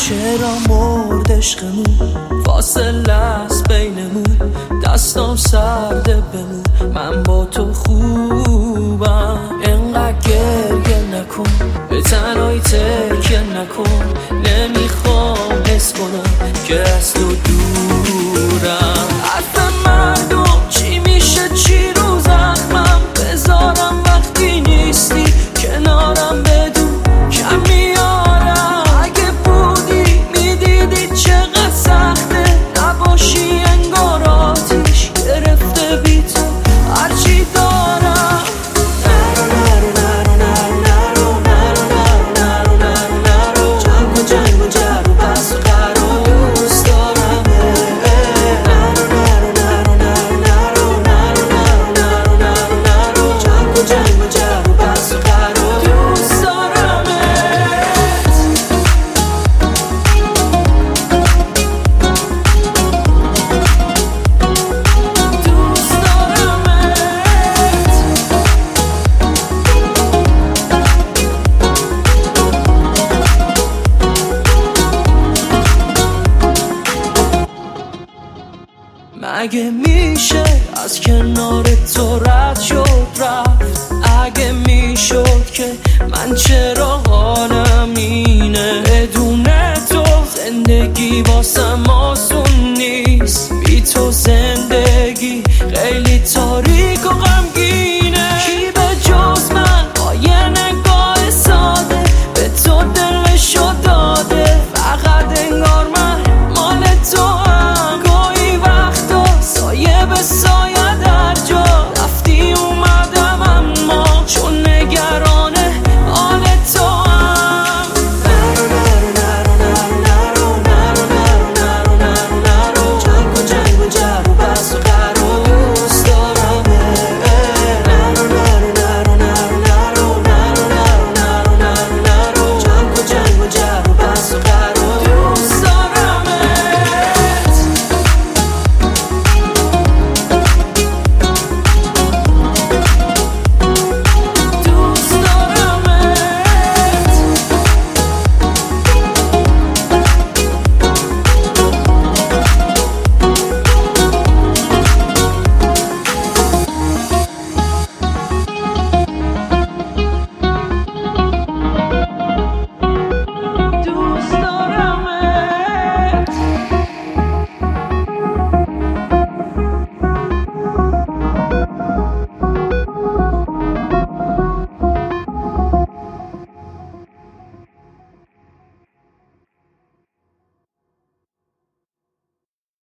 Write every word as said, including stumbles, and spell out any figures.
چرا مرد عشقمون، فاصله است بینمون، دستام سرده بمون، من با تو خوبم. انقدر گریه نکن، به تنهایی تکیه نکن، نمیخوام حس کنم که از تو دورم. حرف مردم چی میشه، چی رو زخمم بذارم وقتی نیستی کنارم، بدون کم میارم. اگه بودی میدیدی چقدر سخته نباشی، انگار آتیش گرفته بی تو هرچی دارم. نرو نرو نرو نرو نرو نرو نرو نرو نرو جمع کن جنگ و جر و بس و قرار دوست دارم. نرو نرو نرو نرو نرو نرو نرو نرو نرو جمع کن جنگ و جر و بس و قرار دوست دارم. مگه میشه از کنار تو رد شد رفت؟ اگه میشد که من چرا حالم اینه؟ بدون تو زندگی واسم آسون نیست، بی تو زندگی